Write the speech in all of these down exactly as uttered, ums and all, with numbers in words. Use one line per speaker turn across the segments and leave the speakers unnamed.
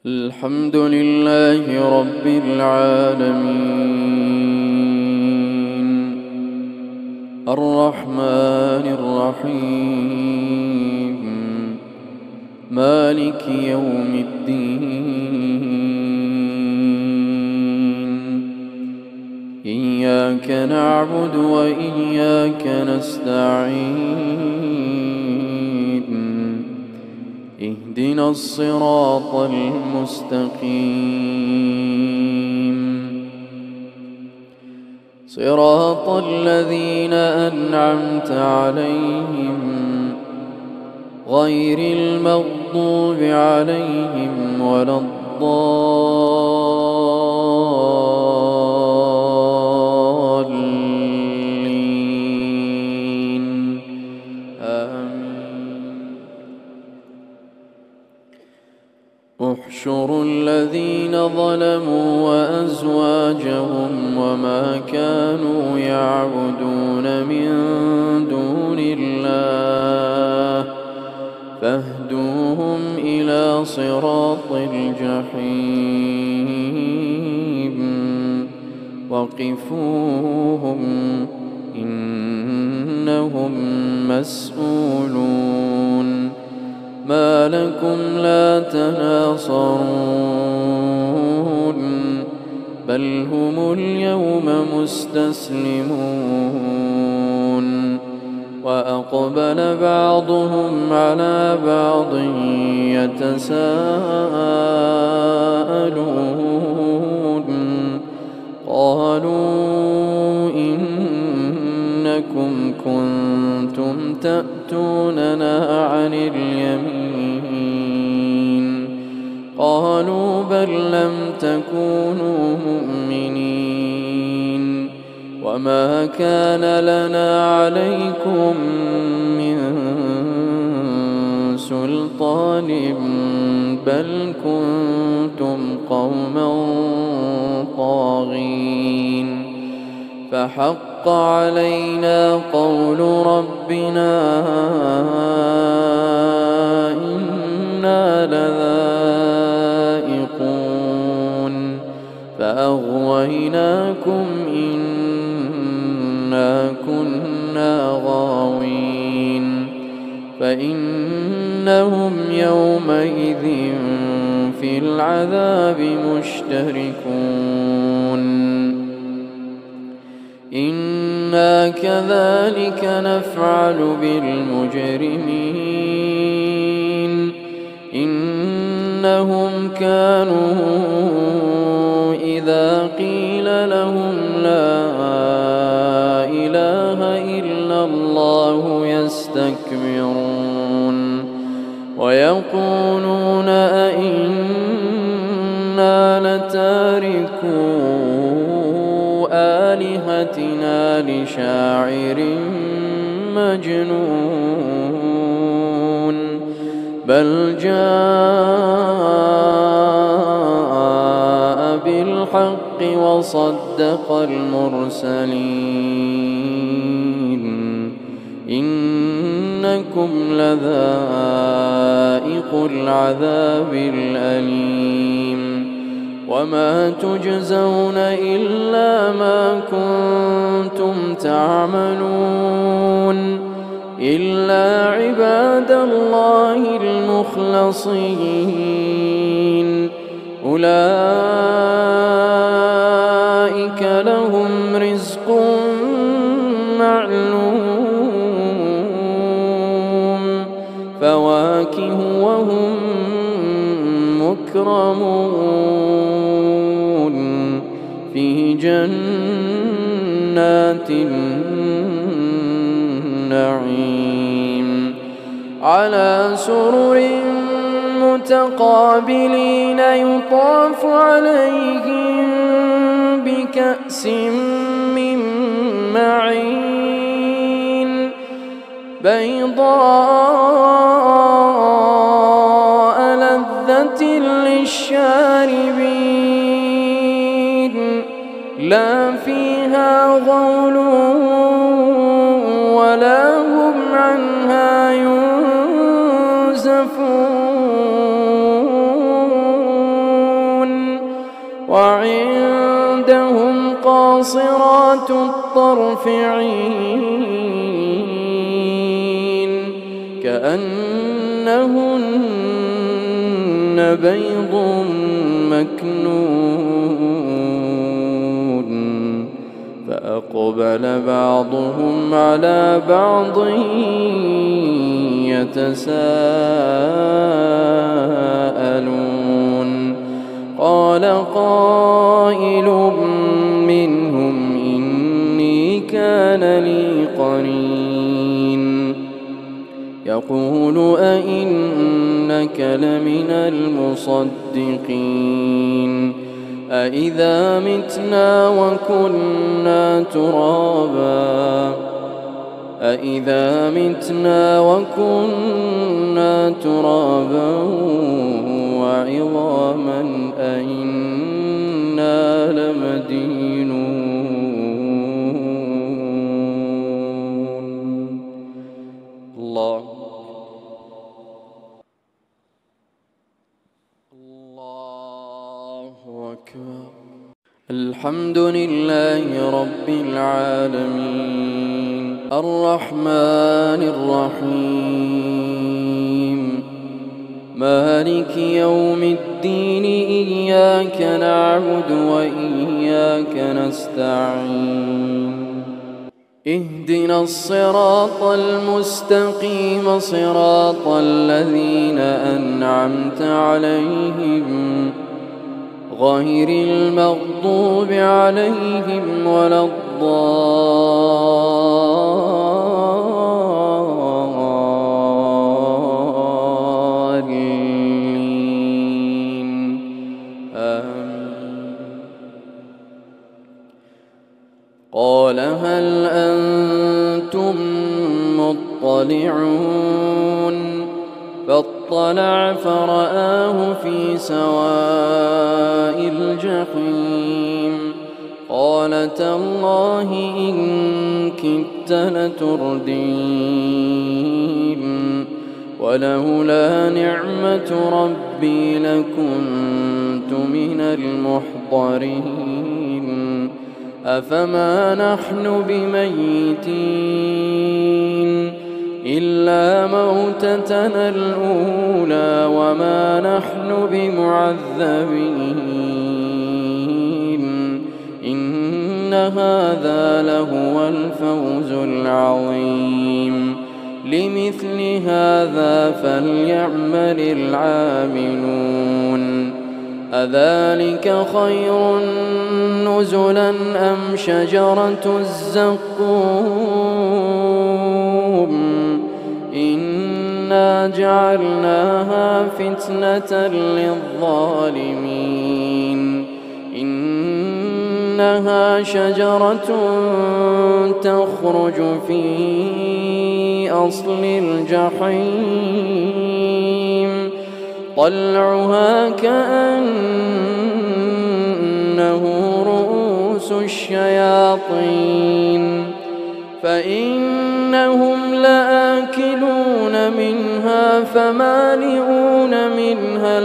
الحمد لله رب العالمين الرحمن الرحيم مالك يوم الدين إياك نعبد وإياك نستعين اهدنا الصراط المستقيم صراط الذين أنعمت عليهم غير المغضوب عليهم ولا الضالين آمين. احشروا الذين ظلموا وأزواجهم وما كانوا يعبدون من دون الله فاهدوهم إلى صراط الجحيم وقفوهم إنهم مسؤولون. ما لكم لا تناصرون بل هم اليوم مستسلمون وأقبل بعضهم على بعض يتساءلون قالوا إنكم كنتم تأتوننا عن اليمين قالوا بل لم تكونوا مؤمنين وما كان لنا عليكم من سلطان بل كنتم قوما طاغين فحق علينا قول ربنا إنا لذائقون فأغويناكم إنا كنا غاوين فإنهم يومئذ في العذاب مشتركون. إنا كذلك نفعل بالمجرمين إنهم كانوا إذا قيل لهم لا إله إلا الله يستكبرون ويقولون أئنا لتاركو آلهتنا لشاعر مجنون بل جاء بالحق وصدق المرسلين إنكم لذائق العذاب الأليم وما تجزون إلا ما كنتم تعملون إلا عباد الله المخلصين أولئك لهم رزق معلوم فواكه وهم مكرمون في جنات النعيم على سرر متقابلين يطاف عليهم بكأس من معين بيضاء لذة للشاربين لا فيها غول ولا هم عنها ينزفون وعندهم قاصرات الطرف عين كأنهن بيض مكنون فأقبل بعضهم على بعض يتساءلون قال قائل منهم إني كان لي قرين يقول أئنك لمن المصدقين أإذا متنا وكنا ترابا أإذا متنا وكنا ترابا وعظاما أئنا لمدينون. الله الله أكبر. الحمد لله رب العالمين الرحمن الرحيم مالك يوم الدين إياك نعبد وإياك نستعين اهدنا الصراط المستقيم صراط الذين أنعمت عليهم غير المغضوب عليهم ولا الضالين آمين. قال هل أنتم مطلعون فاطلع فرآه في سواء الجحيم قال تالله إن كدت لتردين ولولا نعمة ربي لكنت من المحضرين أفما نحن بميتين إلا موتتنا الأولى وما نحن بمعذبين إن هذا لهو الفوز العظيم لمثل هذا فليعمل العاملون أذلك خير نزلا أم شجرة الزقوم إنا جعلناها فتنة للظالمين إنها شجرة تخرج في أصل الجحيم طلعها كأنه رؤوس الشياطين فإنهم لآكلون منها فمالئون منها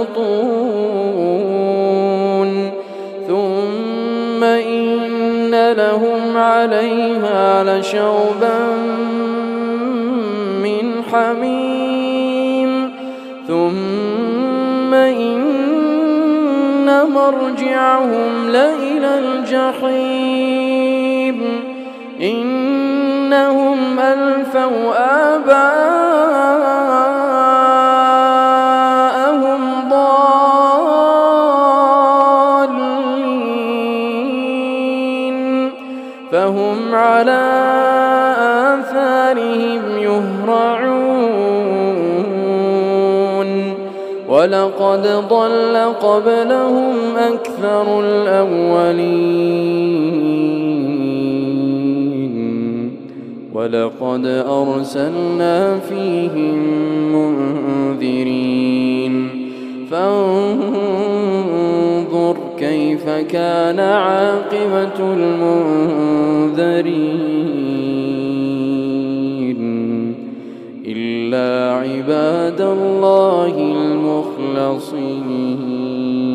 البطون ثم إن لهم عليها لشوبا من حميم ثم إن مرجعهم لإلى الجحيم إنهم ألفوا آباءهم ضالين فهم على آثارهم يهرعون ولقد ضل قبلهم أكثر الأولين ولقد أرسلنا فيهم منذرين فانظر كيف كان عاقبة المنذرين إلا عباد الله المخلصين.